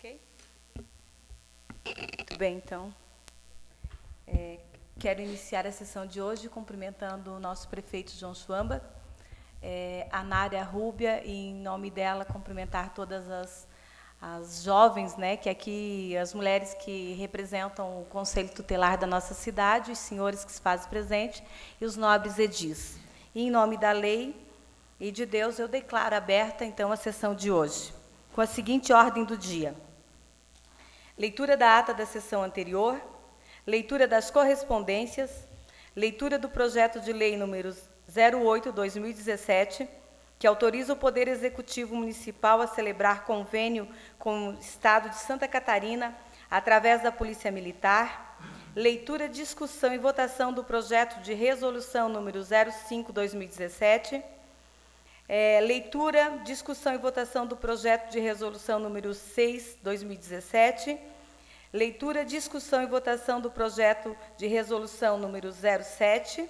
Ok? Muito bem, então. Quero iniciar a sessão de hoje cumprimentando o nosso prefeito João Schwamba, a Nária Rúbia, e em nome dela cumprimentar todas as jovens, né, que aqui, as mulheres que representam o Conselho Tutelar da nossa cidade, os senhores que se fazem presente e os nobres edis. E em nome da lei e de Deus, eu declaro aberta, então, a sessão de hoje, com a seguinte ordem do dia. Leitura da ata da sessão anterior, leitura das correspondências, leitura do projeto de lei número 08/2017, que autoriza o Poder Executivo Municipal a celebrar convênio com o Estado de Santa Catarina, através da Polícia Militar, leitura, discussão e votação do projeto de resolução número 05/2017, leitura, discussão e votação do projeto de resolução número 6/2017, leitura, discussão e votação do projeto de resolução número 07,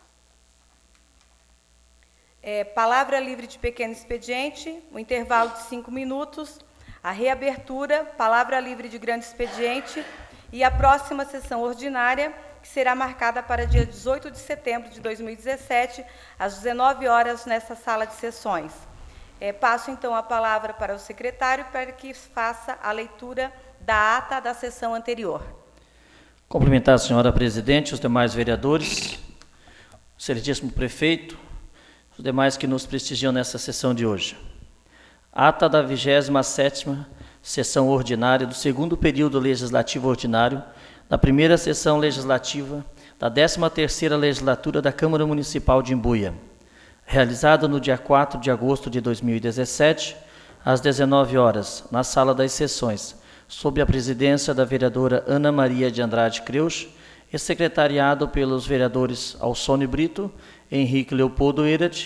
palavra livre de pequeno expediente, o intervalo de 5 minutos, a reabertura, palavra livre de grande expediente e a próxima sessão ordinária, que será marcada para dia 18 de setembro de 2017, às 19 horas, nessa sala de sessões. Passo, então, a palavra para o secretário para que faça a leitura da ata da sessão anterior. Cumprimentar a senhora presidente, os demais vereadores, o excelentíssimo prefeito, os demais que nos prestigiam nessa sessão de hoje. Ata da 27ª sessão ordinária do segundo período legislativo ordinário, da primeira sessão legislativa da 13ª legislatura da Câmara Municipal de Imbuia, realizada no dia 4 de agosto de 2017, às 19 horas, na Sala das Sessões, sob a presidência da vereadora Ana Maria de Andrade Creus, e secretariado pelos vereadores Alcone Brito, Henrique Leopoldo Erat.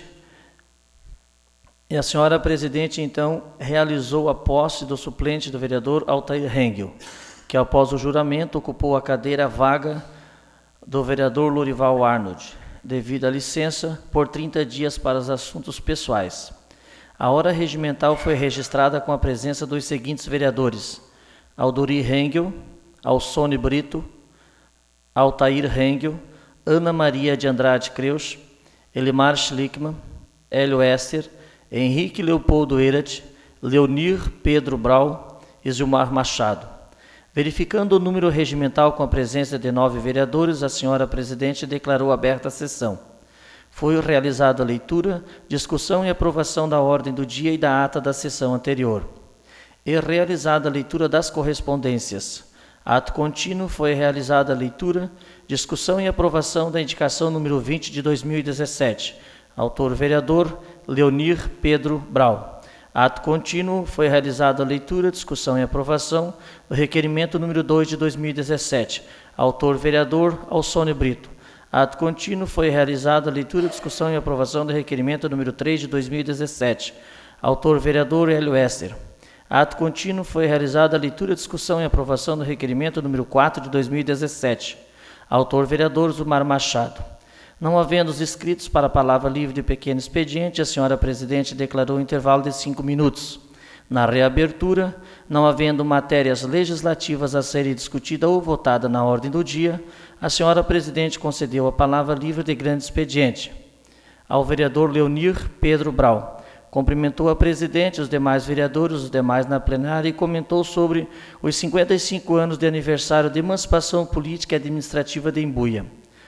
E a senhora presidente, então, realizou a posse do suplente do vereador Altair Hengel, que após o juramento ocupou a cadeira vaga do vereador Lorival Arnold, devido à licença por 30 dias para os assuntos pessoais. A hora regimental foi registrada com a presença dos seguintes vereadores: Aldorir Hengel, Alcone Brito, Altair Hengel, Ana Maria de Andrade Creus, Elimar Schlickman, Hélio Ester, Henrique Leopoldo Erat, Leonir Pedro Brau e Gilmar Machado. Verificando o número regimental com a presença de 9 vereadores, a senhora presidente declarou aberta a sessão. Foi realizada a leitura, discussão e aprovação da ordem do dia e da ata da sessão anterior. E realizada a leitura das correspondências. Ato contínuo, foi realizada a leitura, discussão e aprovação da indicação número 20 de 2017. Autor vereador Leonir Pedro Brau. Ato contínuo, foi realizada a leitura, discussão e aprovação do requerimento número 2 de 2017. Autor vereador Alcone Brito. Ato contínuo, foi realizada a leitura, discussão e aprovação do requerimento número 3 de 2017. Autor vereador Hélio Ester. Ato contínuo, foi realizada a leitura, discussão e aprovação do requerimento número 4 de 2017. Autor vereador Gilmar Machado. Não havendo os inscritos para a palavra livre de pequeno expediente, a senhora presidente declarou intervalo de 5 minutos. Na reabertura, não havendo matérias legislativas a serem discutidas ou votadas na ordem do dia, a senhora presidente concedeu a palavra livre de grande expediente ao vereador Leonir Pedro Brau. Cumprimentou a presidente, os demais vereadores, os demais na plenária, e comentou sobre os 55 anos de aniversário de emancipação política e administrativa de Imbuia.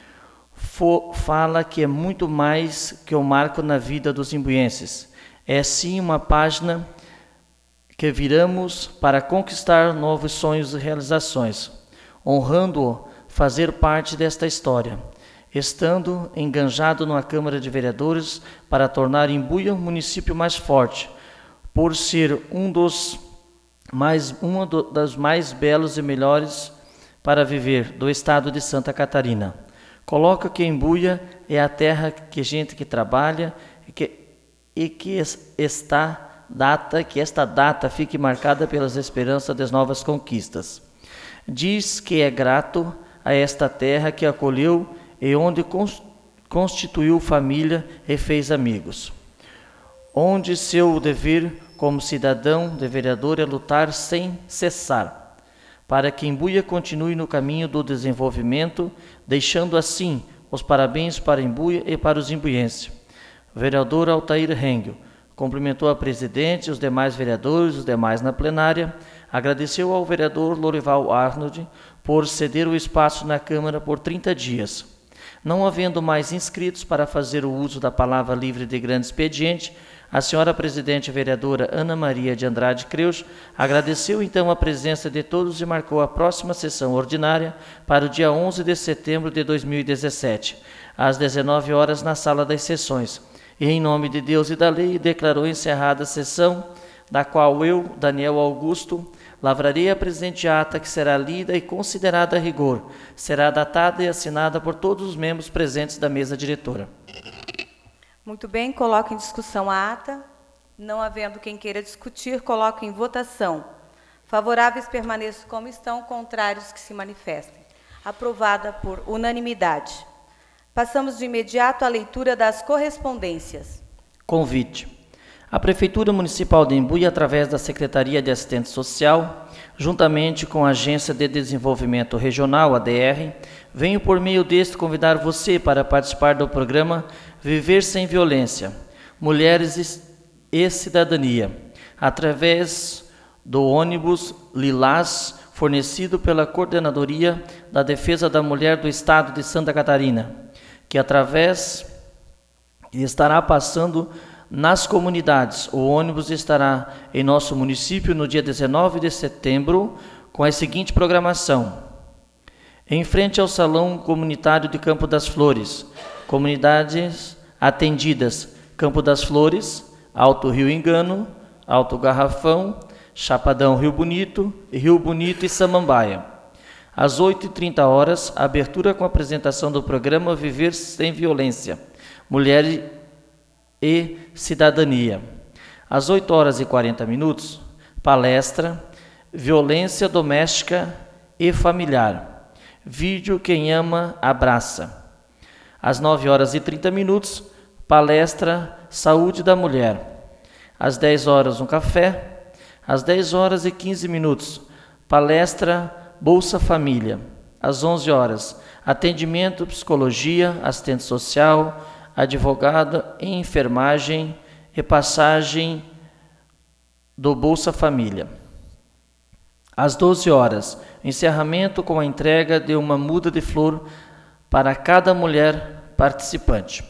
Fala que é muito mais que um marco na vida dos imbuienses. É sim uma página que viramos para conquistar novos sonhos e realizações, honrando-o fazer parte desta história, estando enganjado na Câmara de Vereadores para tornar Imbuia um município mais forte, por ser um dos mais belos e melhores para viver do estado de Santa Catarina. Coloca que Imbuia é a terra que gente que trabalha que esta data fique marcada pelas esperanças das novas conquistas. Diz que é grato a esta terra que acolheu e onde constituiu família e fez amigos, onde seu dever como cidadão de vereador, é lutar sem cessar, para que Imbuia continue no caminho do desenvolvimento, deixando assim os parabéns para Imbuia e para os imbuienses. O vereador Altair Rengel cumprimentou a presidente, os demais vereadores, os demais na plenária, agradeceu ao vereador Lorival Arnold por ceder o espaço na Câmara por 30 dias. Não havendo mais inscritos para fazer o uso da palavra livre de grande expediente, a senhora presidente vereadora Ana Maria de Andrade Creus agradeceu então a presença de todos e marcou a próxima sessão ordinária para o dia 11 de setembro de 2017, às 19 horas na Sala das Sessões. E em nome de Deus e da lei, declarou encerrada a sessão, da qual eu, Daniel Augusto, lavrarei a presente ata, que será lida e considerada a rigor. Será datada e assinada por todos os membros presentes da mesa diretora. Muito bem, coloco em discussão a ata. Não havendo quem queira discutir, coloco em votação. Favoráveis permaneçam como estão, contrários que se manifestem. Aprovada por unanimidade. Passamos de imediato à leitura das correspondências. Convite. A Prefeitura Municipal de Imbuia, através da Secretaria de Assistência Social, juntamente com a Agência de Desenvolvimento Regional, ADR, venho por meio deste convidar você para participar do programa Viver Sem Violência, Mulheres e Cidadania, através do ônibus Lilás, fornecido pela Coordenadoria da Defesa da Mulher do Estado de Santa Catarina, que estará passando nas comunidades. O ônibus estará em nosso município no dia 19 de setembro, com a seguinte programação: em frente ao Salão Comunitário de Campo das Flores, comunidades atendidas: Campo das Flores, Alto Rio Engano, Alto Garrafão, Chapadão Rio Bonito e Samambaia. Às 8h30, abertura com a apresentação do programa Viver Sem Violência, Mulheres e Cidadania. Às 8h40, palestra Violência Doméstica e Familiar. Vídeo Quem Ama, Abraça. Às 9h30, palestra Saúde da Mulher. Às 10h, um café. Às 10h15, palestra Bolsa Família. Às 11h, atendimento, psicologia, assistente social, advogada, enfermagem e passagem do Bolsa Família. Às 12h, encerramento com a entrega de uma muda de flor para cada mulher participante.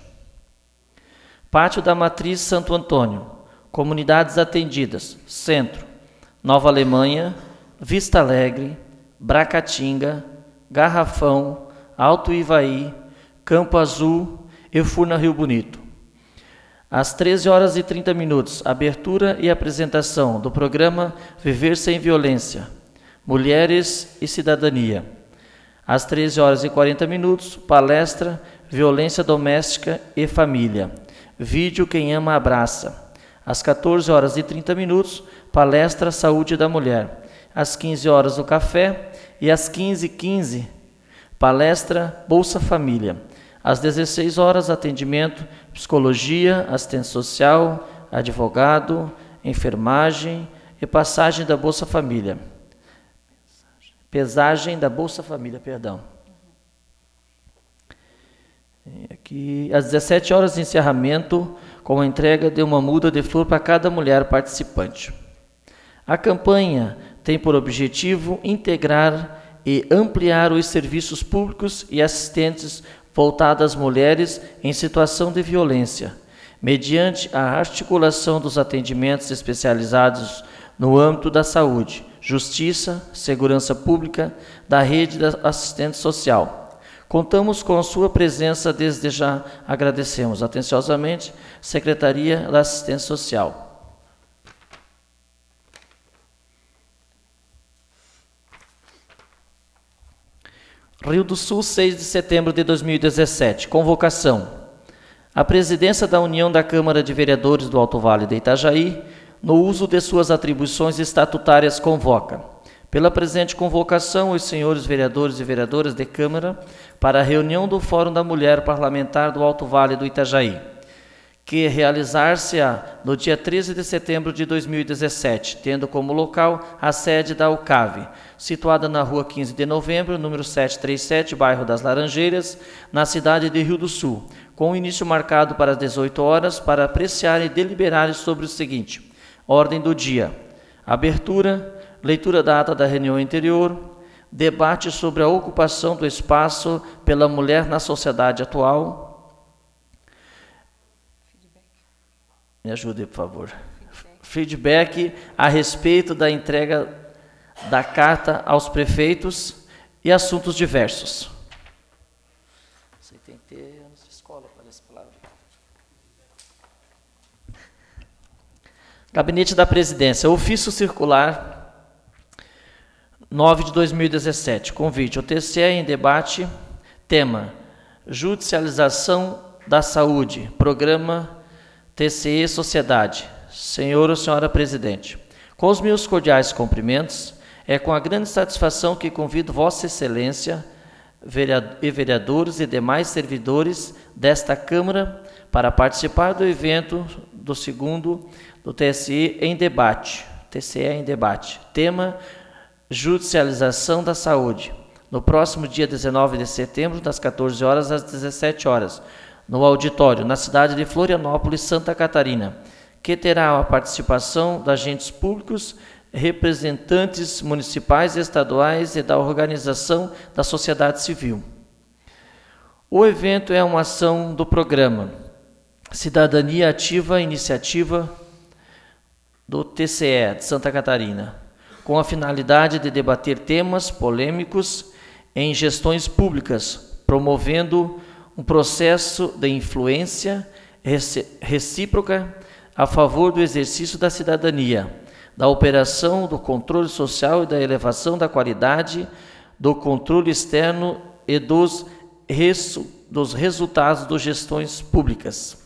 Pátio da Matriz Santo Antônio, comunidades atendidas: Centro, Nova Alemanha, Vista Alegre, Bracatinga, Garrafão, Alto Ivaí, Campo Azul e Furna Rio Bonito. Às 13h30, abertura e apresentação do programa Viver Sem Violência, Mulheres e Cidadania. Às 13h40, palestra Violência Doméstica e Família. Vídeo Quem Ama, Abraça. Às 14h30, palestra Saúde da Mulher. Às 15h, o café. E às 15h15, palestra Bolsa Família. Às 16h, atendimento, psicologia, assistência social, advogado, enfermagem e passagem da Bolsa Família. Pesagem da Bolsa Família, perdão. Aqui, às 17h, encerramento com a entrega de uma muda de flor para cada mulher participante. A campanha tem por objetivo integrar e ampliar os serviços públicos e assistentes voltados às mulheres em situação de violência, mediante a articulação dos atendimentos especializados no âmbito da saúde, justiça, segurança pública, da rede da assistência social. Contamos com a sua presença, desde já agradecemos atenciosamente, Secretaria da Assistência Social. Rio do Sul, 6 de setembro de 2017. Convocação. A presidência da União da Câmara de Vereadores do Alto Vale do Itajaí, no uso de suas atribuições estatutárias, convoca, pela presente convocação, os senhores vereadores e vereadoras de Câmara para a reunião do Fórum da Mulher Parlamentar do Alto Vale do Itajaí, que realizar-se-á no dia 13 de setembro de 2017, tendo como local a sede da UCAV, situada na rua 15 de novembro, número 737, bairro das Laranjeiras, na cidade de Rio do Sul, com o início marcado para as 18 horas, para apreciar e deliberar sobre o seguinte: ordem do dia, abertura, leitura da ata da reunião anterior, debate sobre a ocupação do espaço pela mulher na sociedade atual. Me ajude, por favor. Feedback a respeito da entrega da carta aos prefeitos e assuntos diversos. Você tem que ter anos de escola para essa palavra. Gabinete da Presidência, ofício circular 9 de 2017. Convite, o TCE em debate, tema, judicialização da saúde, programa TCE Sociedade. Senhor ou senhora Presidente, com os meus cordiais cumprimentos, é com a grande satisfação que convido Vossa Excelência, vereadores e demais servidores desta Câmara para participar do evento do segundo do TCE em debate. TCE em debate. Tema, judicialização da saúde. No próximo dia 19 de setembro, das 14 horas às 17 horas, no auditório, na cidade de Florianópolis, Santa Catarina, que terá a participação de agentes públicos, representantes municipais e estaduais e da organização da sociedade civil. O evento é uma ação do programa Cidadania Ativa Iniciativa do TCE de Santa Catarina, com a finalidade de debater temas polêmicos em gestões públicas, promovendo um processo de influência recíproca a favor do exercício da cidadania, da operação do controle social e da elevação da qualidade do controle externo e dos resultados das gestões públicas.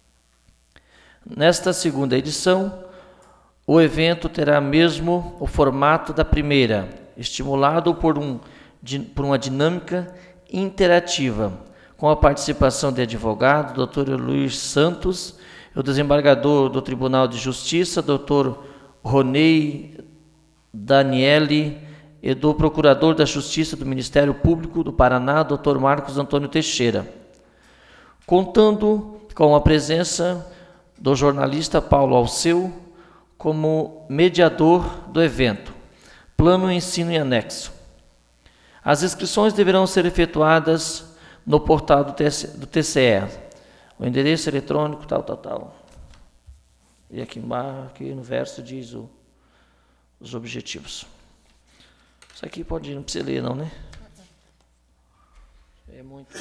Nesta segunda edição, o evento terá mesmo o formato da primeira, estimulado por uma dinâmica interativa, com a participação de advogado, Dr. Luiz Santos, o desembargador do Tribunal de Justiça, Dr. Ronei Daniele, e do Procurador da Justiça do Ministério Público do Paraná, Dr. Marcos Antônio Teixeira, contando com a presença do jornalista Paulo Alceu como mediador do evento, plano ensino e anexo. As inscrições deverão ser efetuadas no portal do TCE, o endereço eletrônico, tal. E aqui embaixo, aqui no verso, diz os objetivos. Isso aqui não precisa ler, não, né? É muito...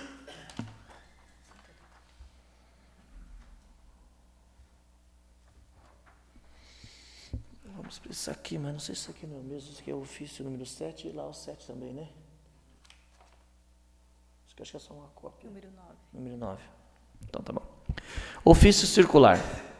Vamos para isso aqui, mas não sei se isso aqui não é o mesmo. Isso aqui é o ofício número 7 e lá o 7 também, né? Acho que é só uma cópia. Número 9. Número 9. Então tá bom. Ofício circular.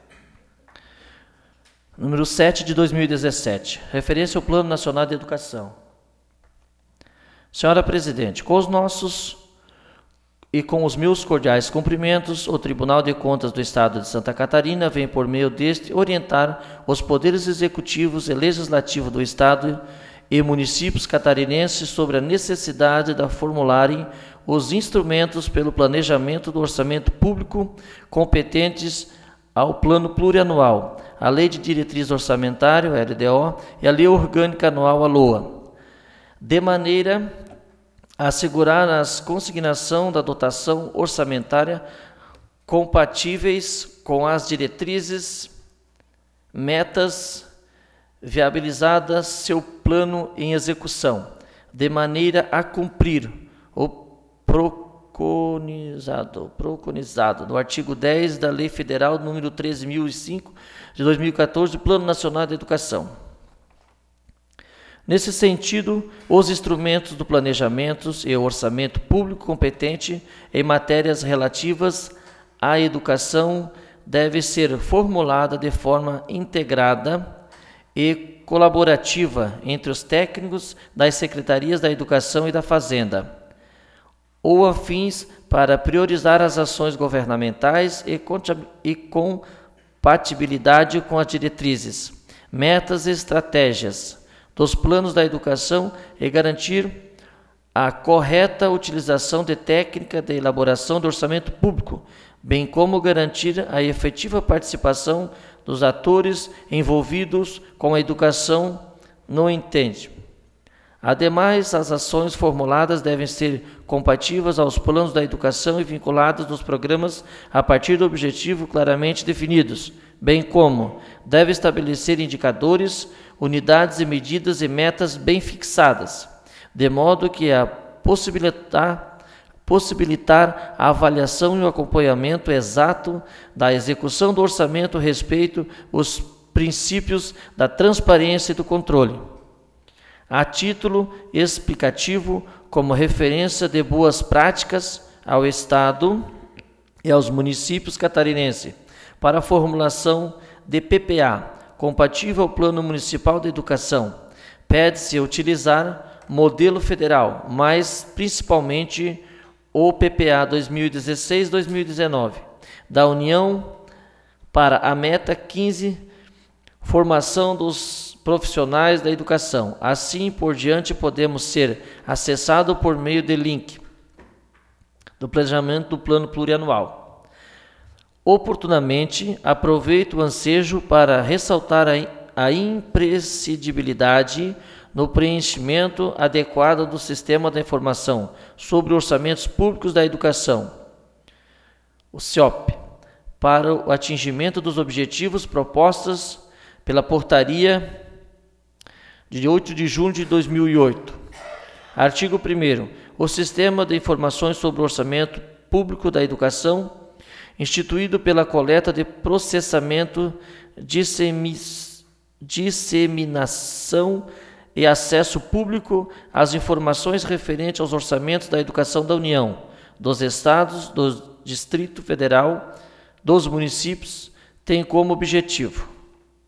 Número 7 de 2017. Referência ao Plano Nacional de Educação. Senhora Presidente, com os nossos e com os meus cordiais cumprimentos, o Tribunal de Contas do Estado de Santa Catarina vem, por meio deste, orientar os poderes executivos e legislativos do Estado e municípios catarinenses sobre a necessidade de formularem os instrumentos pelo planejamento do orçamento público competentes ao Plano Plurianual, a Lei de Diretriz Orçamentária, LDO, e a Lei Orgânica Anual, a LOA, de maneira a assegurar a consignação da dotação orçamentária compatíveis com as diretrizes, metas, viabilizadas seu plano em execução, de maneira a cumprir o preconizado no artigo 10 da Lei Federal número 13.005 de 2014, Plano Nacional de Educação. Nesse sentido, os instrumentos do planejamento e o orçamento público competente em matérias relativas à educação deve ser formulada de forma integrada e colaborativa entre os técnicos das Secretarias da Educação e da Fazenda, ou a fins para priorizar as ações governamentais e compatibilidade com as diretrizes, metas e estratégias dos planos da educação e garantir a correta utilização de técnica de elaboração do orçamento público, bem como garantir a efetiva participação dos atores envolvidos com a educação no ente. Ademais, as ações formuladas devem ser compatíveis aos planos da educação e vinculadas nos programas a partir do objetivo claramente definidos, bem como deve estabelecer indicadores, unidades e medidas e metas bem fixadas, de modo que a possibilitar a avaliação e o acompanhamento exato da execução do orçamento respeito aos princípios da transparência e do controle. A título explicativo, como referência de boas práticas ao Estado e aos municípios catarinenses, para a formulação de PPA, compatível ao Plano Municipal de Educação, pede-se utilizar modelo federal, mas principalmente o PPA 2016-2019, da União para a meta 15, formação dos profissionais da educação. Assim por diante, podemos ser acessados por meio de link do planejamento do plano plurianual. Oportunamente, aproveito o ansejo para ressaltar a imprescindibilidade no preenchimento adequado do sistema da informação sobre orçamentos públicos da educação, o CIOP, para o atingimento dos objetivos propostos pela portaria de 8 de junho de 2008. Artigo 1º. O Sistema de Informações sobre o Orçamento Público da Educação, instituído pela coleta de processamento, disseminação e acesso público às informações referentes aos orçamentos da educação da União, dos Estados, do Distrito Federal, dos municípios, tem como objetivo: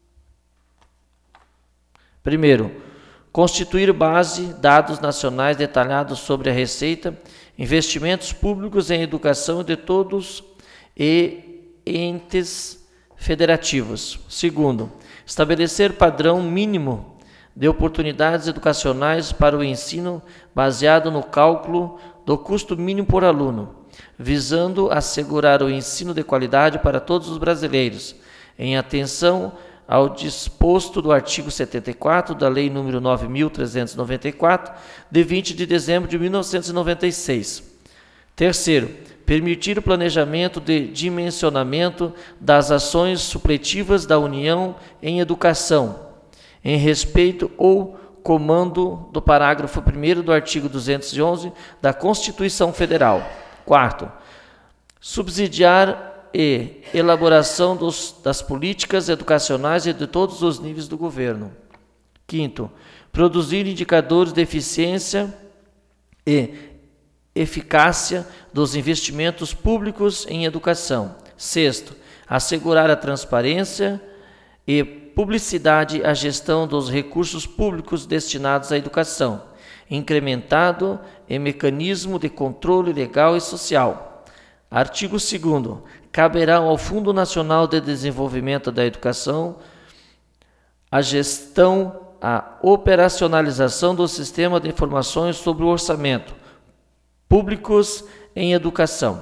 primeiro, constituir base de dados nacionais detalhados sobre a receita, investimentos públicos em educação de todos e entes federativos. Segundo, estabelecer padrão mínimo de oportunidades educacionais para o ensino baseado no cálculo do custo mínimo por aluno, visando assegurar o ensino de qualidade para todos os brasileiros, em atenção ao disposto do artigo 74 da Lei nº 9.394, de 20 de dezembro de 1996. Terceiro, permitir o planejamento de dimensionamento das ações supletivas da União em educação, em respeito ou comando do parágrafo 1º do artigo 211 da Constituição Federal. Quarto, subsidiar e elaboração das políticas educacionais e de todos os níveis do governo. Quinto, produzir indicadores de eficiência e eficácia dos investimentos públicos em educação. Sexto, assegurar a transparência e publicidade à gestão dos recursos públicos destinados à educação, incrementado em mecanismo de controle legal e social. Artigo 2º. Caberá ao Fundo Nacional de Desenvolvimento da Educação a gestão, a operacionalização do Sistema de Informações sobre o Orçamento Públicos em Educação.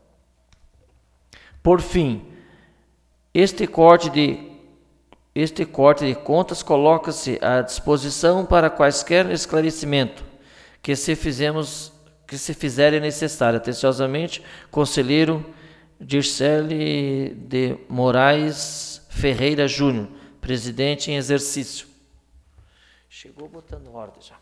Por fim, este corte de contas coloca-se à disposição para quaisquer esclarecimento que se fizerem necessário. Atenciosamente, conselheiro Dircele de Moraes Ferreira Júnior, presidente em exercício. Chegou botando ordem já.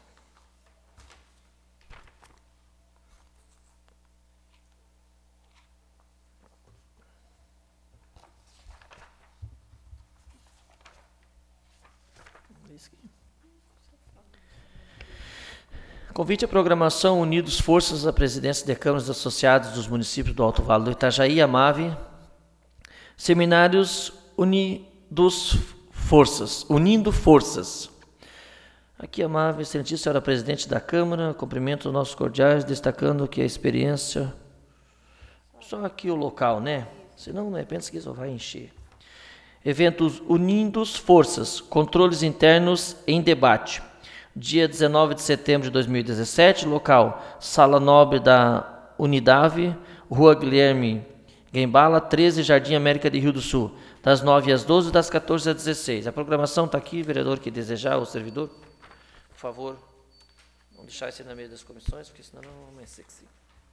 Convite à programação Unidos Forças da Presidência de Câmaras Associadas dos Municípios do Alto Vale do Itajaí, AMAVE, Seminários Unindo Forças. Aqui, AMAVE, excelentíssima senhora Presidente da Câmara, cumprimento os nossos cordiais, destacando que a experiência Só aqui o local, né? Senão, de repente, que só vai encher. Eventos Unindo Forças, Controles Internos em Debate. Dia 19 de setembro de 2017, local Sala Nobre da Unidade, Rua Guilherme Guembala, 13, Jardim América de Rio do Sul, das 9 às 12, das 14 às 16. A programação está aqui, vereador que desejar, o servidor, por favor, não deixar isso na mesa das comissões, porque senão não é sexy.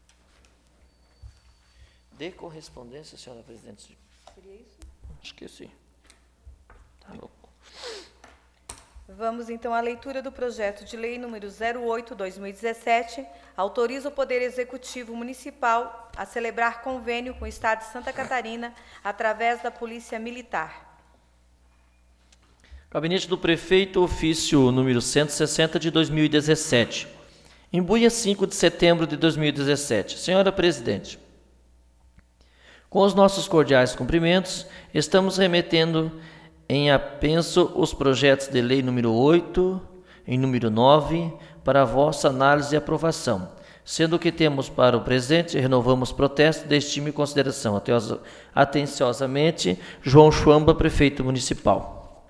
De correspondência, senhora presidente. Seria isso? Esqueci. Tá louco. Vamos, então, à leitura do projeto de lei número 08/2017, autoriza o Poder Executivo Municipal a celebrar convênio com o Estado de Santa Catarina através da Polícia Militar. Gabinete do Prefeito, ofício número 160 de 2017. Imbuia, 5 de setembro de 2017. Senhora Presidente, com os nossos cordiais cumprimentos, estamos remetendo em apenso os projetos de lei número 8 e número 9 para a vossa análise e aprovação, sendo que temos para o presente renovamos protesto de estima e consideração. Atenciosamente, João Chuamba, Prefeito Municipal.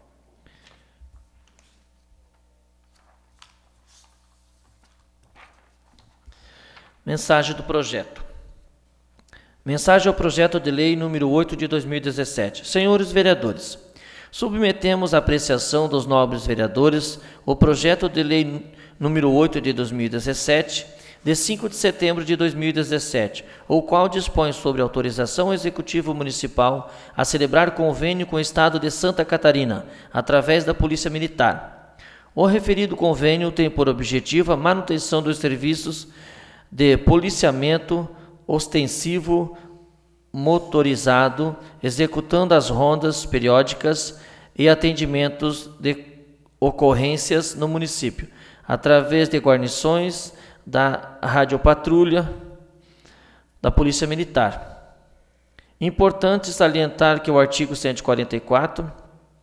Mensagem do projeto. Mensagem ao projeto de lei número 8 de 2017. Senhores vereadores, submetemos à apreciação dos nobres vereadores o projeto de lei número 8 de 2017, de 5 de setembro de 2017, o qual dispõe sobre autorização ao Executivo Municipal a celebrar convênio com o Estado de Santa Catarina, através da Polícia Militar. O referido convênio tem por objetivo a manutenção dos serviços de policiamento ostensivo motorizado, executando as rondas periódicas e atendimentos de ocorrências no município, através de guarnições da radiopatrulha da Polícia Militar. Importante salientar que o artigo 144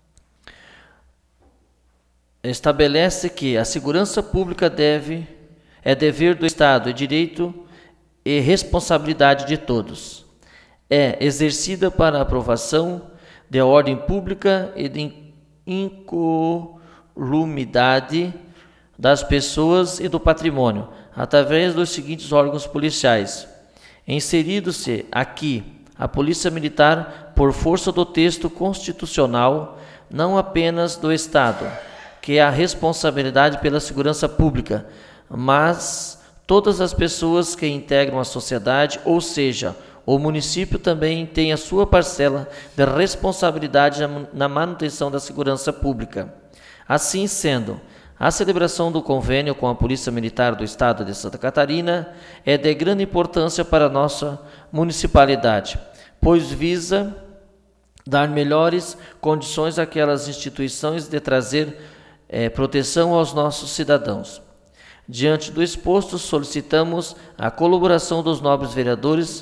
estabelece que a segurança pública é dever do Estado e direito e responsabilidade de todos. É exercida para a aprovação de ordem pública e de incolumidade das pessoas e do patrimônio, através dos seguintes órgãos policiais. Inserido-se aqui a Polícia Militar por força do texto constitucional, não apenas do Estado, que é a responsabilidade pela segurança pública, mas todas as pessoas que integram a sociedade, ou seja, o município também tem a sua parcela de responsabilidade na manutenção da segurança pública. Assim sendo, a celebração do convênio com a Polícia Militar do Estado de Santa Catarina é de grande importância para a nossa municipalidade, pois visa dar melhores condições àquelas instituições de trazer proteção aos nossos cidadãos. Diante do exposto, solicitamos a colaboração dos nobres vereadores,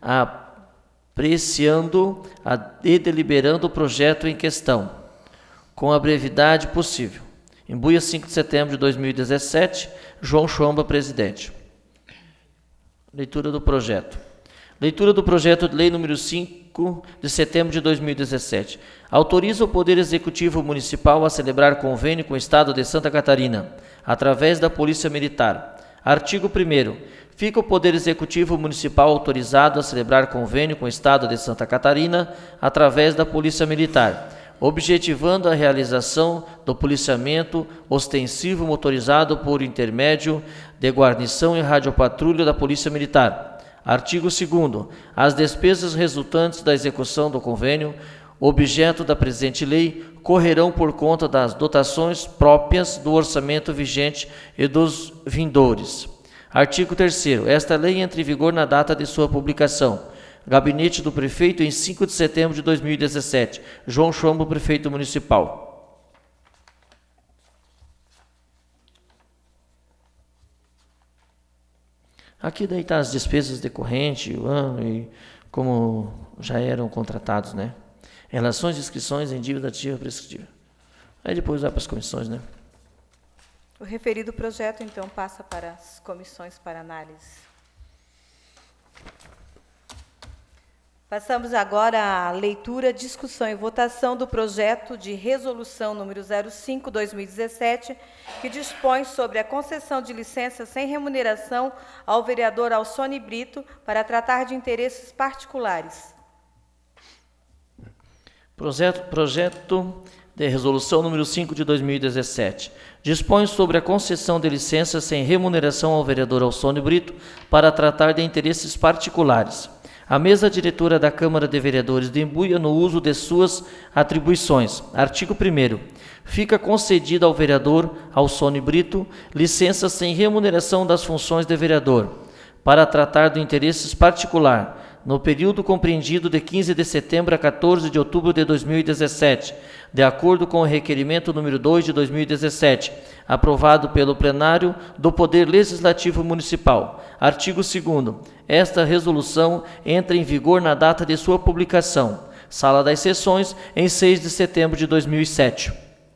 apreciando e deliberando o projeto em questão, com a brevidade possível. Imbuia, 5 de setembro de 2017, João Chuamba, presidente. Leitura do projeto. Leitura do projeto de lei número 5 de setembro de 2017. Autoriza o Poder Executivo Municipal a celebrar convênio com o Estado de Santa Catarina, através da Polícia Militar. Artigo 1º. Fica o Poder Executivo Municipal autorizado a celebrar convênio com o Estado de Santa Catarina, através da Polícia Militar, objetivando a realização do policiamento ostensivo motorizado por intermédio de guarnição e radiopatrulha da Polícia Militar. Artigo 2º. As despesas resultantes da execução do convênio, objeto da presente lei, correrão por conta das dotações próprias do orçamento vigente e dos vindores. Artigo 3º. Esta lei entra em vigor na data de sua publicação. Gabinete do Prefeito, em 5 de setembro de 2017. João Chuamba, Prefeito Municipal. Aqui daí está as despesas decorrentes, o ano e como já eram contratados, né? Relações de inscrições em dívida ativa e prescritiva. Aí depois vai para as comissões, né? O referido projeto, então, passa para as comissões para análise. Passamos agora à leitura, discussão e votação do projeto de resolução número 05/2017, que dispõe sobre a concessão de licença sem remuneração ao vereador Alcione Brito para tratar de interesses particulares. Projeto de resolução número 5 de 2017. Dispõe sobre a concessão de licença sem remuneração ao vereador Alcione Brito para tratar de interesses particulares. A mesa diretora da Câmara de Vereadores de Embuia no uso de suas atribuições. Artigo 1º. Fica concedida ao vereador Alcione Brito licença sem remuneração das funções de vereador para tratar de interesses particulares no período compreendido de 15 de setembro a 14 de outubro de 2017, de acordo com o requerimento número 2 de 2017, aprovado pelo plenário do Poder Legislativo Municipal. Artigo 2º. Esta resolução entra em vigor na data de sua publicação. Sala das Sessões, em 6 de setembro de 2007.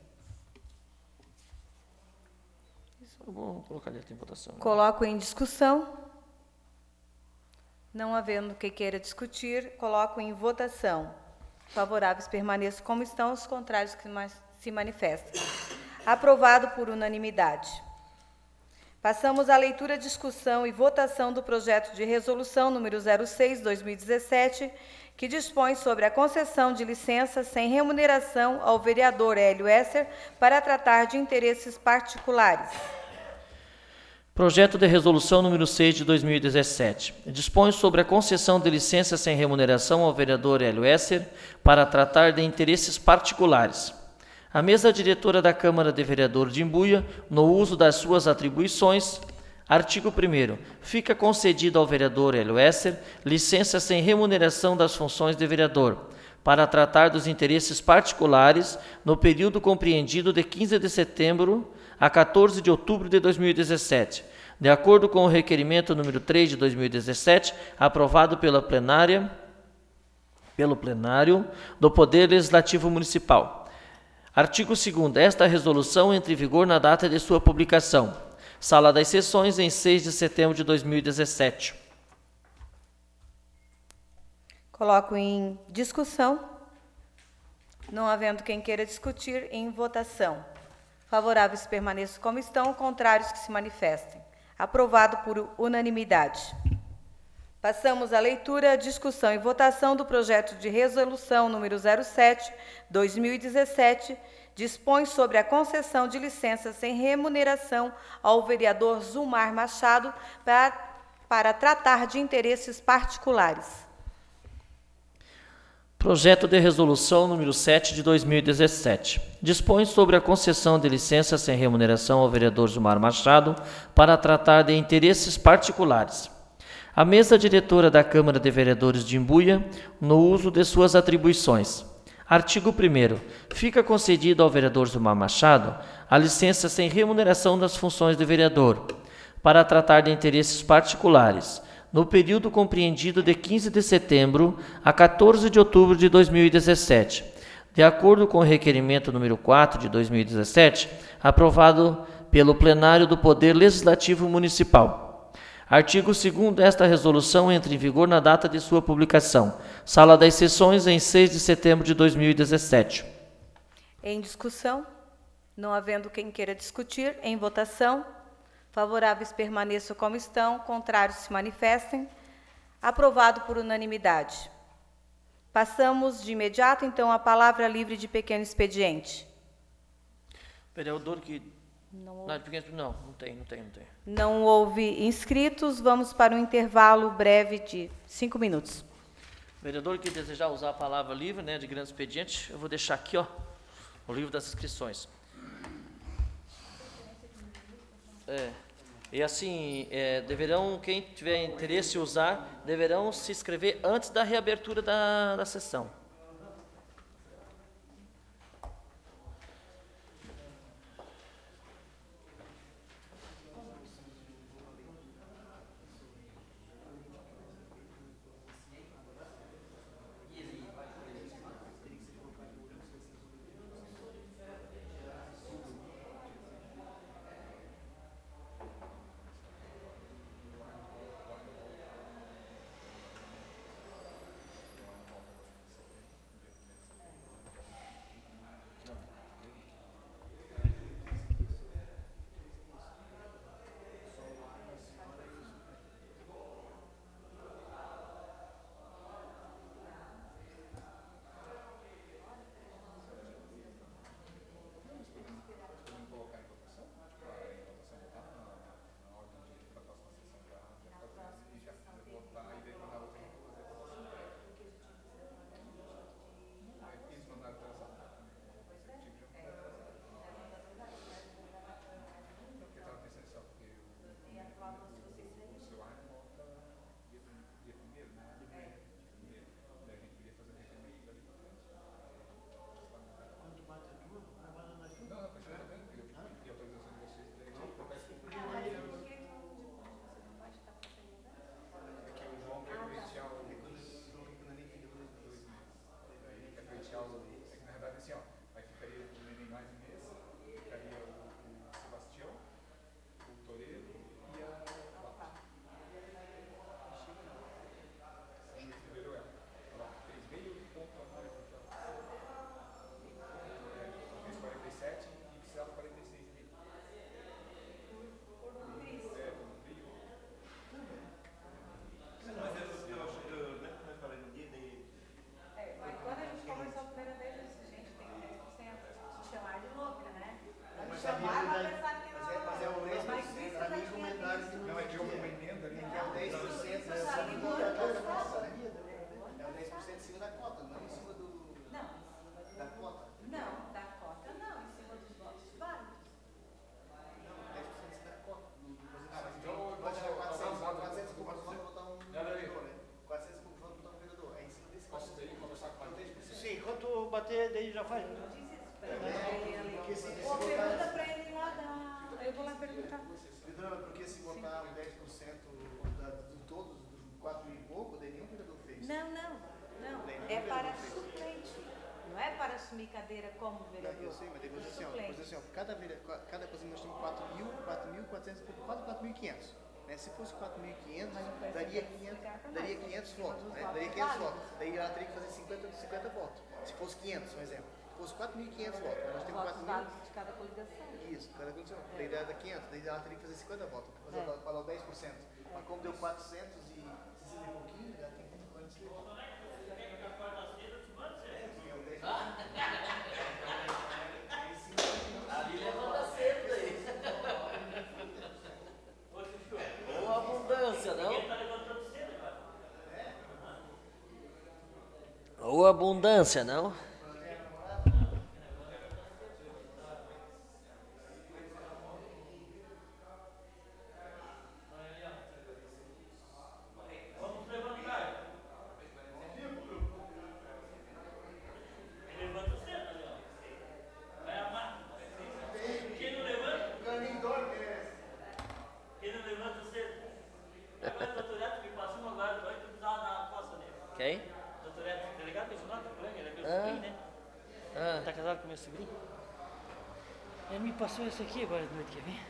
Vou colocar ali em votação. Coloco em discussão. Não havendo quem queira discutir, coloco em votação. Favoráveis permaneçam como estão, os contrários que se manifestam. Aprovado por unanimidade. Passamos à leitura, discussão e votação do projeto de resolução número 06/2017, que dispõe sobre a concessão de licença sem remuneração ao vereador Hélio Esser para tratar de interesses particulares. Projeto de resolução número 6 de 2017. Dispõe sobre a concessão de licença sem remuneração ao vereador Hélio Esser para tratar de interesses particulares. A mesa diretora da Câmara de Vereadores de Embuia, no uso das suas atribuições. Artigo 1º. Fica concedido ao vereador Hélio Esser licença sem remuneração das funções de vereador para tratar dos interesses particulares no período compreendido de 15 de setembro a 14 de outubro de 2017, de acordo com o requerimento número 3 de 2017, aprovado pelo plenário do Poder Legislativo Municipal. Artigo 2º. Esta resolução entra em vigor na data de sua publicação. Sala das Sessões, em 6 de setembro de 2017. Coloco em discussão. Não havendo quem queira discutir, em votação. Favoráveis permaneçam como estão, contrários que se manifestem. Aprovado por unanimidade. Passamos à leitura, discussão e votação do projeto de resolução número 07/2017, dispõe sobre a concessão de licença sem remuneração ao vereador Zulmar Machado para tratar de interesses particulares. Projeto de resolução número 7 de 2017. Dispõe sobre a concessão de licença sem remuneração ao vereador Zulmar Machado para tratar de interesses particulares. A mesa diretora da Câmara de Vereadores de Embuia, no uso de suas atribuições. Artigo 1º. Fica concedido ao vereador Zulmar Machado a licença sem remuneração das funções de vereador para tratar de interesses particulares no período compreendido de 15 de setembro a 14 de outubro de 2017, de acordo com o requerimento número 4 de 2017, aprovado pelo plenário do Poder Legislativo Municipal. Artigo 2º. Esta resolução entra em vigor na data de sua publicação. Sala das Sessões, em 6 de setembro de 2017. Em discussão, não havendo quem queira discutir, em votação. Favoráveis permaneçam como estão, contrários se manifestem. Aprovado por unanimidade. Passamos de imediato, então, à palavra livre de pequeno expediente. Vereador que... Não tem. Não houve inscritos, vamos para um intervalo breve de 5 minutos. Vereador que desejar usar a palavra livre, de grande expediente, eu vou deixar aqui, o livro das inscrições. E assim, quem tiver interesse em usar, deverão se inscrever antes da reabertura da sessão. assumir cadeira como vereador. Eu sei, mas depois assim, ó, cada coisa nós temos 4.400, quase 4.500. Né? Se fosse 4.500, daria 500 votos. Né? Daria 500 votos. Daí ela teria que fazer 50 votos. Se fosse 500, um exemplo. Se fosse 4.500 votos, nós temos 4.000. De cada coligação. Isso, cada coligação. Daí dá 500, daí ela teria que fazer 50 votos. Para dar o 10%. Mas como deu 460 e pouquinho, já tem que fazer 40%. Ali levanta cedo aí. Ou abundância, não? Ou abundância, não? Quem? Doutor Edson, delegado regional do Plano, ele é meu sobrinho, né? Tá casado com meu sobrinho? Ele me passou esse aqui agora de noite, quer ver?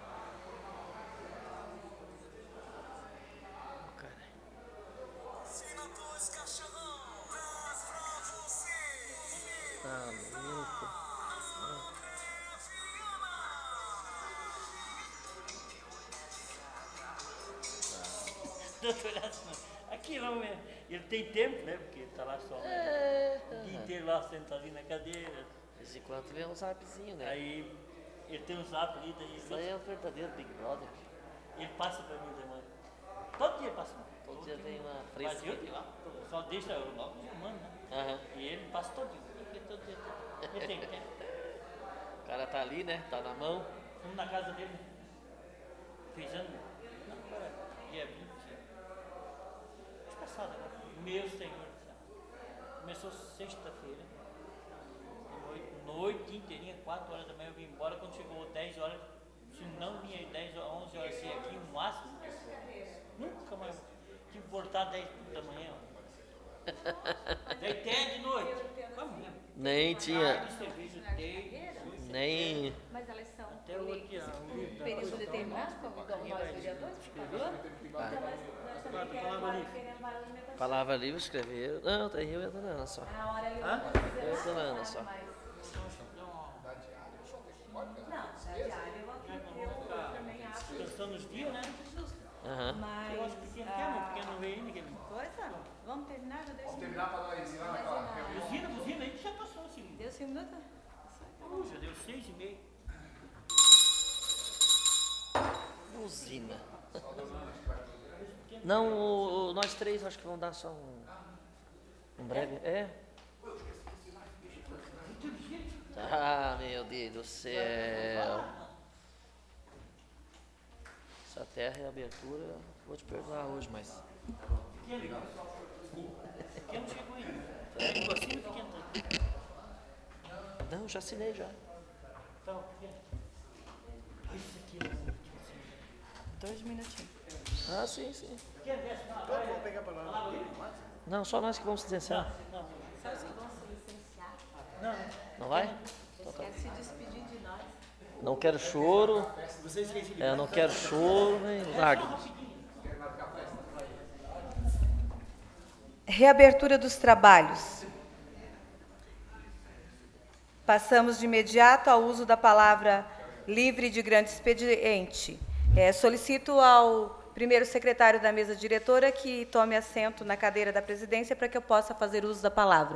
Cara. Tá louco. Doutor Edson, aqui vamos ver. Ele tem tempo, né? Porque ele tá lá só o dia inteiro lá sentadinho na cadeira. De vez em quando vê um zapzinho, né? Aí ele tem um zap ali, daí Isso aí é o verdadeiro Big Brother. ele passa pra mim, demanda. Todo dia ele passa. Todo dia tem uma Mas fresca. eu lá, só deixa o nome do humano, né? Aham. E ele passa todo dia. Todo dia. Ele tem tempo. O cara tá ali, né? Tá na mão. Fomos na casa dele, fez ano, não, agora, dia 20, mês passado agora, meu Senhor do céu. Começou sexta-feira, noite inteirinha, 4 horas da manhã eu vim embora, quando chegou 10 horas, se não vinha 10 ou 11 horas assim aqui, no máximo, nunca mais, tive que voltar 10 da manhã. Daí até de noite, vamos mesmo. Nem tinha. Carne, cerveja, tem. Nem. Mas elas são Até o outro dia, por período determinado, como nós vereadores, por favor? Então nós também queremos mais Palavra livre, escrever. Não, tem eu e a dona Ana só. a hora ali Eu e a dona Ana só. Não, da diária eu também acho. Pensando nos dias, né? Aham. Mas, Eu acho que quem quer, não, porque não veio ninguém. coisa, vamos terminar? Vamos terminar para nós ir lá naquela reunião. Buzina, aí já passou assim. Deu 5 minutos? Puxa, deu 6h30. Buzina. Não, nós três acho que vamos dar só um breve. É? Ah, meu Deus do céu. Essa terra e abertura, vou te perdoar hoje, mas. Quem não chegou ainda? Chegou assim, pequeno. Não, já assinei já. Então, pequeno. Isso aqui é 2 minutinhos. Ah, sim, sim. Quer ver assim? Vamos pegar para nós. Não, só nós que vamos licenciar. Não, Só os que vão se licenciar. não. Não vai? Eles querem se despedir de nós. Não quero choro. Não quero choro nem lágrimas. Reabertura dos trabalhos. Passamos de imediato ao uso da palavra livre de grande expediente. Solicito ao primeiro secretário da mesa diretora que tome assento na cadeira da presidência para que eu possa fazer uso da palavra.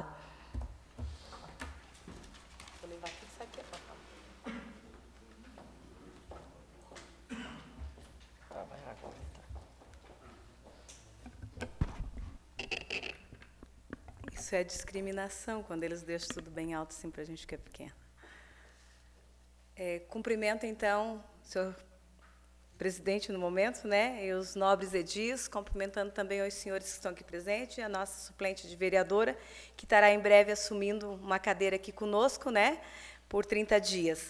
Vou levar tudo isso aqui, Tá, vai água. Isso é discriminação, quando eles deixam tudo bem alto assim para a gente que é pequeno. Cumprimento, então, o senhor presidente no momento, né, e os nobres edis, cumprimentando também os senhores que estão aqui presentes, a nossa suplente de vereadora, que estará em breve assumindo uma cadeira aqui conosco, né, por 30 dias.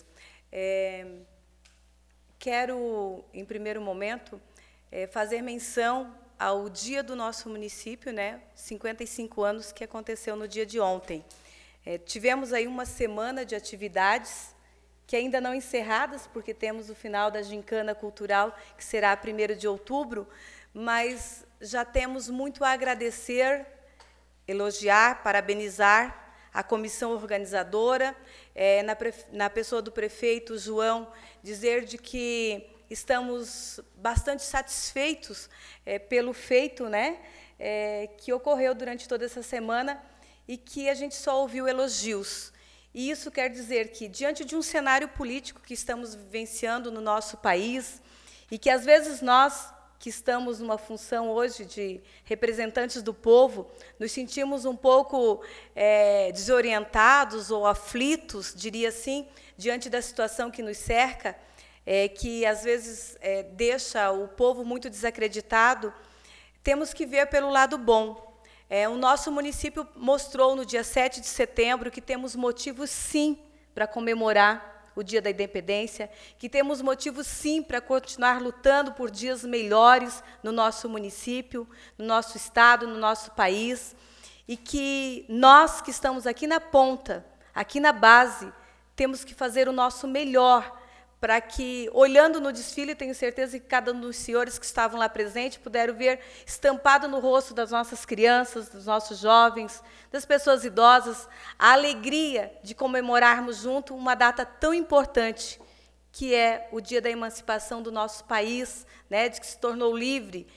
Quero, em primeiro momento, fazer menção ao dia do nosso município, né, 55 anos, que aconteceu no dia de ontem. Tivemos aí uma semana de atividades que ainda não encerradas, porque temos o final da Gincana Cultural, que será 1º de outubro, mas já temos muito a agradecer, elogiar, parabenizar a comissão organizadora, na pessoa do prefeito João, dizer de que estamos bastante satisfeitos pelo feito, né, que ocorreu durante toda essa semana e que a gente só ouviu elogios. E isso quer dizer que, diante de um cenário político que estamos vivenciando no nosso país, e que, às vezes, nós, que estamos numa função hoje de representantes do povo, nos sentimos um pouco desorientados ou aflitos, diria assim, diante da situação que nos cerca, que, às vezes, deixa o povo muito desacreditado, temos que ver pelo lado bom. O nosso município mostrou, no dia 7 de setembro, que temos motivos, sim, para comemorar o Dia da Independência, que temos motivos, sim, para continuar lutando por dias melhores no nosso município, no nosso estado, no nosso país, e que nós, que estamos aqui na ponta, aqui na base, temos que fazer o nosso melhor para que, olhando no desfile, tenho certeza que cada um dos senhores que estavam lá presentes puderam ver estampado no rosto das nossas crianças, dos nossos jovens, das pessoas idosas, a alegria de comemorarmos junto uma data tão importante, que é o Dia da Emancipação do nosso país, né, de que se tornou livre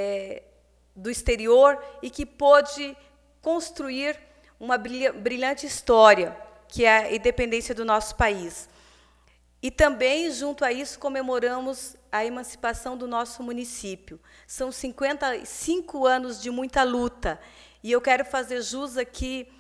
do exterior e que pôde construir uma brilhante história, que é a independência do nosso país. E também, junto a isso, comemoramos a emancipação do nosso município. São 55 anos de muita luta. E eu quero fazer jus aqui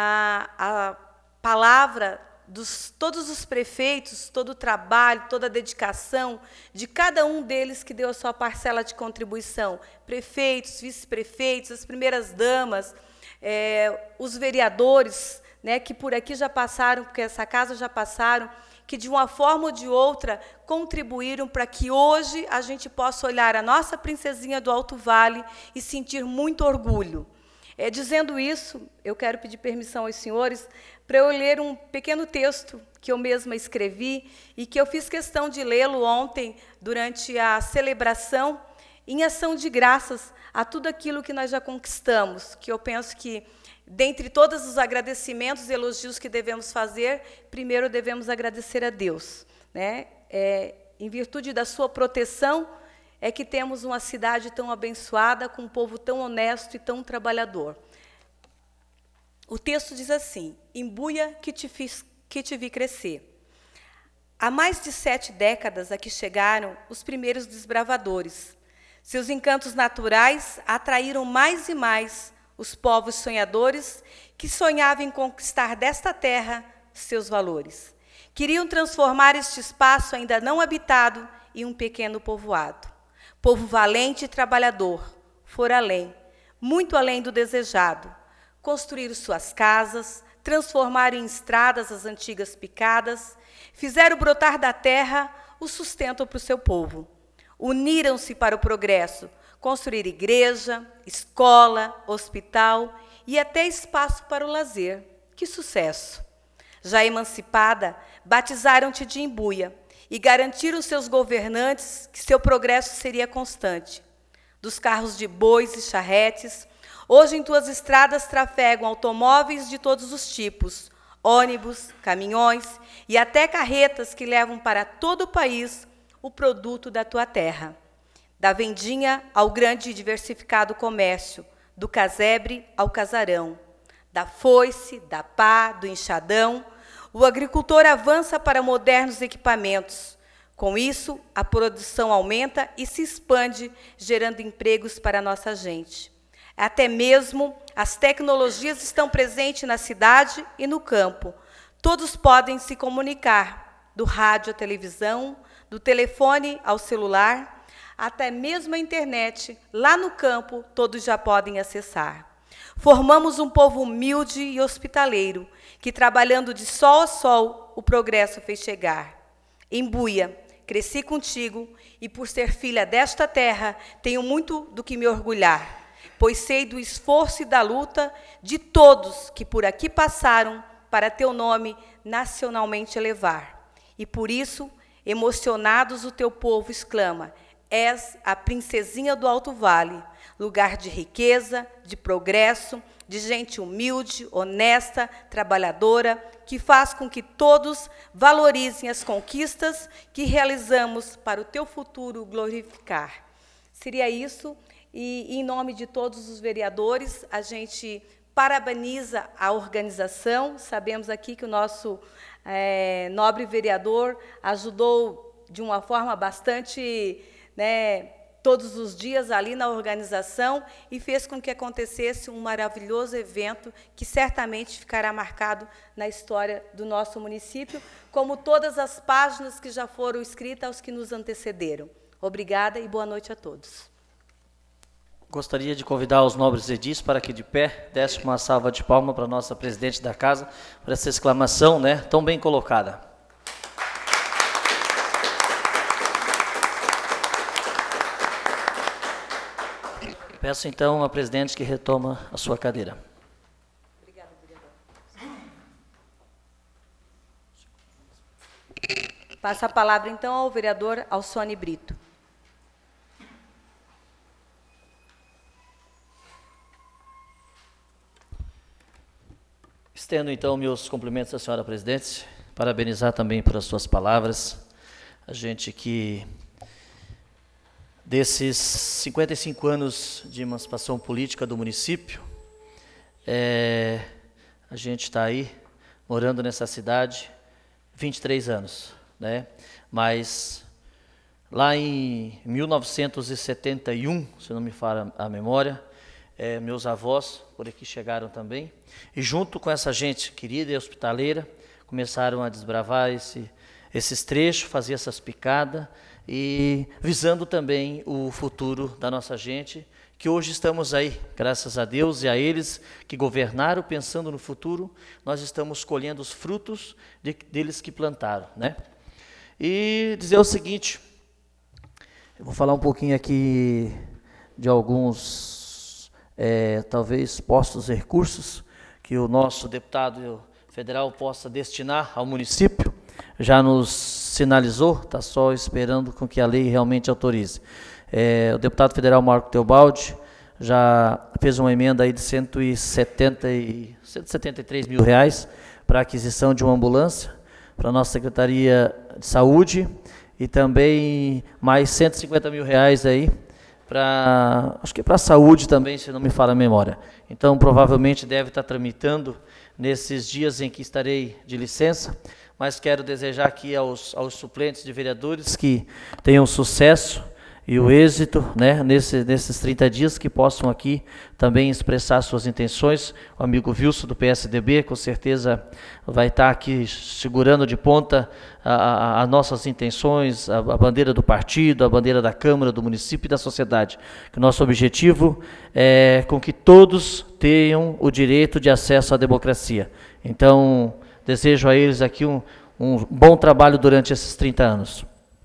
a palavra dos todos os prefeitos, todo o trabalho, toda a dedicação de cada um deles que deu a sua parcela de contribuição. Prefeitos, vice-prefeitos, as primeiras damas, os vereadores, né, que por aqui já passaram, porque essa casa já passaram, que, de uma forma ou de outra, contribuíram para que hoje a gente possa olhar a nossa princesinha do Alto Vale e sentir muito orgulho. Dizendo isso, eu quero pedir permissão aos senhores para eu ler um pequeno texto que eu mesma escrevi e que eu fiz questão de lê-lo ontem, durante a celebração, em ação de graças a tudo aquilo que nós já conquistamos, que eu penso que, dentre todos os agradecimentos e elogios que devemos fazer, primeiro devemos agradecer a Deus, né? Em virtude da sua proteção, é que temos uma cidade tão abençoada, com um povo tão honesto e tão trabalhador. O texto diz assim: Imbuia que te vi crescer. Há mais de 7 décadas aqui chegaram os primeiros desbravadores. Seus encantos naturais atraíram mais e mais os povos sonhadores que sonhavam em conquistar desta terra seus valores. Queriam transformar este espaço ainda não habitado em um pequeno povoado. Povo valente e trabalhador, for além, muito além do desejado. Construíram suas casas, transformaram em estradas as antigas picadas, fizeram brotar da terra o sustento para o seu povo. Uniram-se para o progresso, construir igreja, escola, hospital e até espaço para o lazer. Que sucesso! Já emancipada, batizaram-te de Imbuia e garantiram seus governantes que seu progresso seria constante. Dos carros de bois e charretes, hoje em tuas estradas trafegam automóveis de todos os tipos, ônibus, caminhões e até carretas que levam para todo o país o produto da tua terra. Da vendinha ao grande e diversificado comércio, do casebre ao casarão, da foice, da pá, do enxadão, o agricultor avança para modernos equipamentos. Com isso, a produção aumenta e se expande, gerando empregos para a nossa gente. Até mesmo as tecnologias estão presentes na cidade e no campo. Todos podem se comunicar, do rádio à televisão, do telefone ao celular, até mesmo a internet, lá no campo, todos já podem acessar. Formamos um povo humilde e hospitaleiro, que, trabalhando de sol a sol, o progresso fez chegar. Imbuia, cresci contigo, e por ser filha desta terra, tenho muito do que me orgulhar, pois sei do esforço e da luta de todos que por aqui passaram para teu nome nacionalmente elevar. E por isso, emocionados, o teu povo exclama: és a princesinha do Alto Vale, lugar de riqueza, de progresso, de gente humilde, honesta, trabalhadora, que faz com que todos valorizem as conquistas que realizamos para o teu futuro glorificar. Seria isso, e em nome de todos os vereadores, a gente parabeniza a organização. Sabemos aqui que o nosso nobre vereador ajudou de uma forma bastante, todos os dias ali na organização, e fez com que acontecesse um maravilhoso evento que certamente ficará marcado na história do nosso município, como todas as páginas que já foram escritas aos que nos antecederam. Obrigada e boa noite a todos. Gostaria de convidar os nobres edis para que de pé desse uma salva de palmas para a nossa presidente da casa, por essa exclamação, tão bem colocada. Peço então à presidente que retoma a sua cadeira. Obrigada, vereador. Passo a palavra então ao vereador Alcione Brito. Estendo, então, meus cumprimentos à senhora presidente, parabenizar também por as suas palavras. A gente que, desses 55 anos de emancipação política do município, a gente está aí, morando nessa cidade, 23 anos, Mas, lá em 1971, se não me falha a memória, meus avós por aqui chegaram também, e junto com essa gente querida e hospitaleira, começaram a desbravar esses trechos, fazer essas picadas, e visando também o futuro da nossa gente, que hoje estamos aí, graças a Deus e a eles que governaram pensando no futuro, nós estamos colhendo os frutos deles que plantaram, E dizer o seguinte, eu vou falar um pouquinho aqui de alguns talvez postos recursos que o nosso deputado federal possa destinar ao município, já nos sinalizou, está só esperando com que a lei realmente autorize. O deputado federal Marco Teobaldi já fez uma emenda aí de 173 mil reais para a aquisição de uma ambulância para a nossa Secretaria de Saúde, e também mais 150 mil reais aí acho que para a saúde também, se não me falha a memória. Então, provavelmente deve estar tramitando nesses dias em que estarei de licença, mas quero desejar aqui aos suplentes de vereadores que tenham sucesso e o êxito, nesses 30 dias, que possam aqui também expressar suas intenções. O amigo Wilson do PSDB, com certeza, vai estar aqui segurando de ponta as nossas intenções, a bandeira do partido, a bandeira da Câmara, do município e da sociedade. Que o nosso objetivo é com que todos tenham o direito de acesso à democracia. Então, desejo a eles aqui um bom trabalho durante esses 30 anos.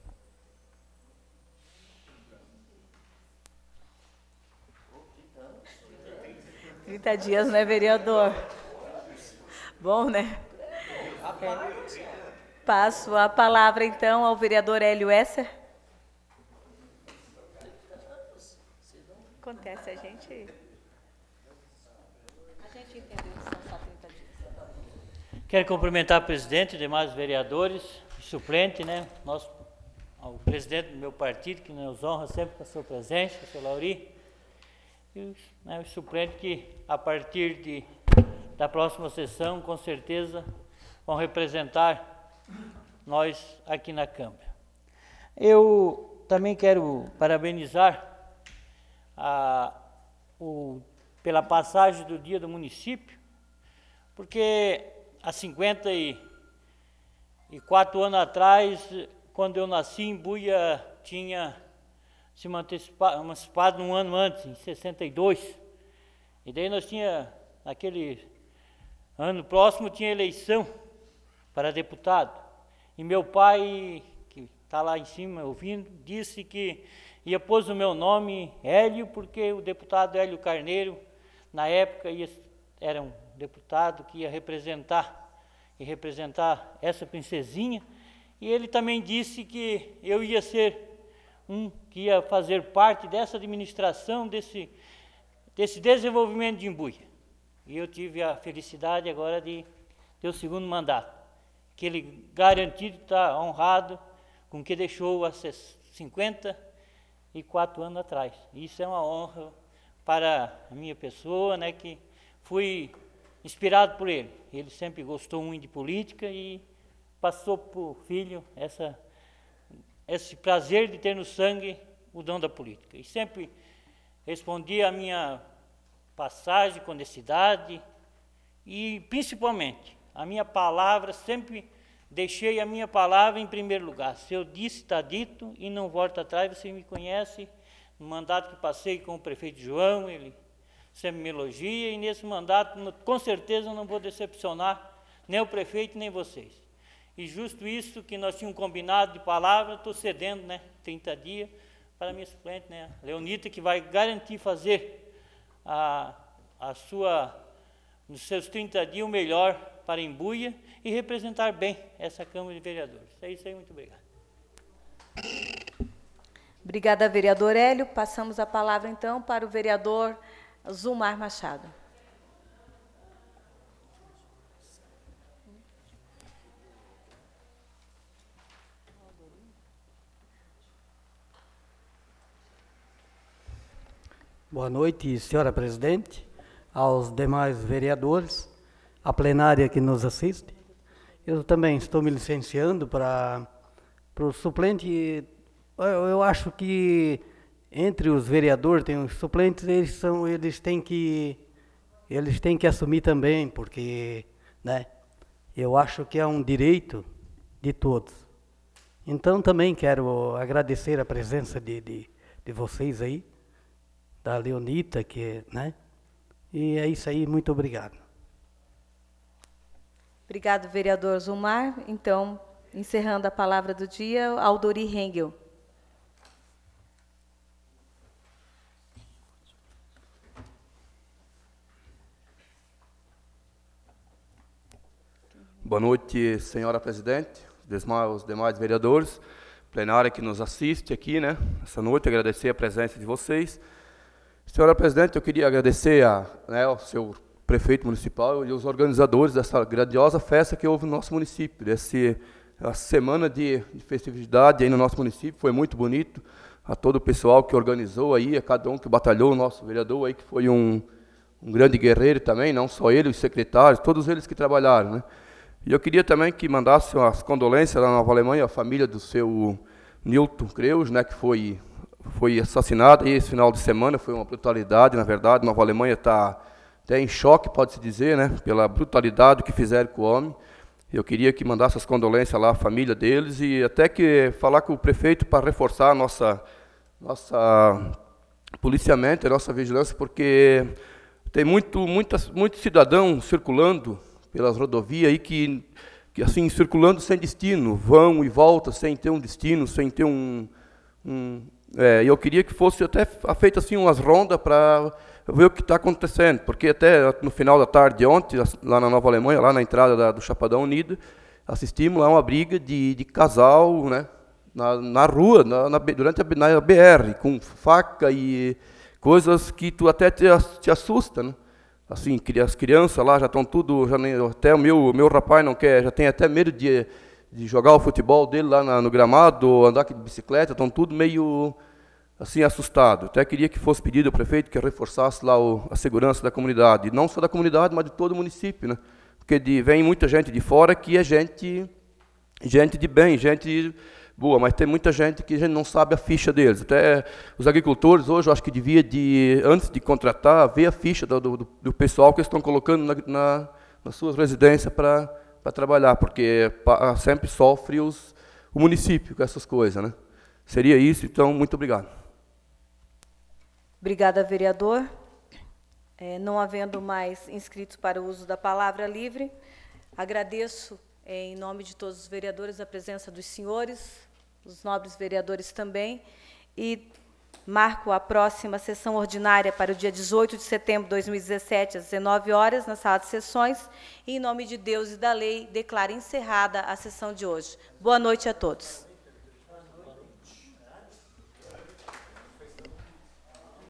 30 dias, vereador? Bom, Passo a palavra, então, ao vereador Hélio Esser. Acontece, a gente entendeu que são só 30 dias. Quero cumprimentar o presidente e demais vereadores, suplente, o presidente do meu partido, que nos honra sempre com a sua presença, o senhor Lauri, e os suplentes que, a partir da próxima sessão, com certeza, vão representar nós aqui na Câmara. Eu também quero parabenizar pela passagem do Dia do Município, porque há 54 anos atrás, quando eu nasci em Buia, tinha se emancipado um ano antes, em 62. E daí nós naquele ano próximo, tinha eleição para deputado. E meu pai, que está lá em cima ouvindo, disse que ia pôr o meu nome Hélio, porque o deputado Hélio Carneiro, na época, era um deputado que ia representar e representar essa princesinha. E ele também disse que eu ia ser que ia fazer parte dessa administração, desse desenvolvimento de Imbuia. E eu tive a felicidade agora de ter o segundo mandato, que ele garantido está honrado com o que deixou há 54 anos atrás. Isso é uma honra para a minha pessoa, né, que fui inspirado por ele. Ele sempre gostou muito de política e passou para o filho esse prazer de ter no sangue o dom da política. E sempre respondi a minha passagem com honestidade e, principalmente, a minha palavra, sempre deixei a minha palavra em primeiro lugar. Se eu disse, está dito e não volto atrás. Você me conhece, no mandato que passei com o prefeito João, ele sempre me elogia, e nesse mandato, com certeza, não vou decepcionar nem o prefeito, nem vocês. E justo isso que nós tínhamos combinado de palavra, estou cedendo, né, 30 dias, para a minha suplente, né, Leonita, que vai garantir fazer nos seus 30 dias, o melhor para Imbuia e representar bem essa Câmara de Vereadores. É isso aí, muito obrigado. Obrigada, vereador Hélio. Passamos a palavra, então, para o vereador Zulmar Machado. Boa noite, senhora presidente, aos demais vereadores, à plenária que nos assiste. Eu também estou me licenciando para o suplente. Eu acho que entre os vereadores tem os suplentes, eles têm que assumir também, porque, né, eu acho que é um direito de todos. Então também quero agradecer a presença de vocês aí, da Leonita, né? E é isso aí, muito obrigado. Obrigado, vereador Zulmar. Então, encerrando a palavra do dia, Aldori Hengel. Boa noite, senhora presidente, os demais vereadores, plenária que nos assiste aqui, né, essa noite, agradecer a presença de vocês. Senhora presidente, eu queria agradecer ao seu prefeito municipal e os organizadores dessa grandiosa festa que houve no nosso município. A semana de festividade aí no nosso município foi muito bonito. A todo o pessoal que organizou aí, a cada um que batalhou, o nosso vereador aí, que foi um grande guerreiro também, não só ele, os secretários, todos eles que trabalharam, né? E eu queria também que mandasse as condolências lá na Nova Alemanha, à família do seu Nilton Creus, né, que foi assassinado aí esse final de semana. Foi uma brutalidade, na verdade. Nova Alemanha está até em choque, pode-se dizer, né, pela brutalidade que fizeram com o homem. Eu queria que mandasse as condolências lá à família deles e até que falar com o prefeito para reforçar nossa policiamento, a nossa vigilância, porque tem muito cidadão circulando pelas rodovias aí que assim, circulando sem destino, vão e voltam sem ter um destino, sem ter eu queria que fosse até feito assim umas rondas para ver o que está acontecendo, porque até no final da tarde ontem, lá na Nova Alemanha, lá na entrada do Chapadão Unido, assistimos lá uma briga de casal, né, na rua, durante a BR, com faca e coisas que tu até te assusta, né? Assim, as crianças lá já estão tudo, até o meu rapaz não quer, já tem até medo de jogar o futebol dele lá no gramado, andar de bicicleta, estão tudo meio assim assustados. Até queria que fosse pedido ao prefeito que reforçasse lá a segurança da comunidade, não só da comunidade, mas de todo o município, né? Porque vem muita gente de fora que é gente de bem, gente boa, mas tem muita gente que a gente não sabe a ficha deles. Até os agricultores hoje, eu acho que devia, antes de contratar, ver a ficha do pessoal que eles estão colocando nas suas residências para trabalhar, porque sempre sofre o município com essas coisas, né? Seria isso, então, muito obrigado. Obrigada, vereador. Não havendo mais inscritos para o uso da palavra livre, agradeço, em nome de todos os vereadores, a presença dos senhores, os nobres vereadores também, e Marco a próxima sessão ordinária para o dia 18 de setembro de 2017, às 19 horas, na sala de sessões. E, em nome de Deus e da lei, declaro encerrada a sessão de hoje. Boa noite a todos.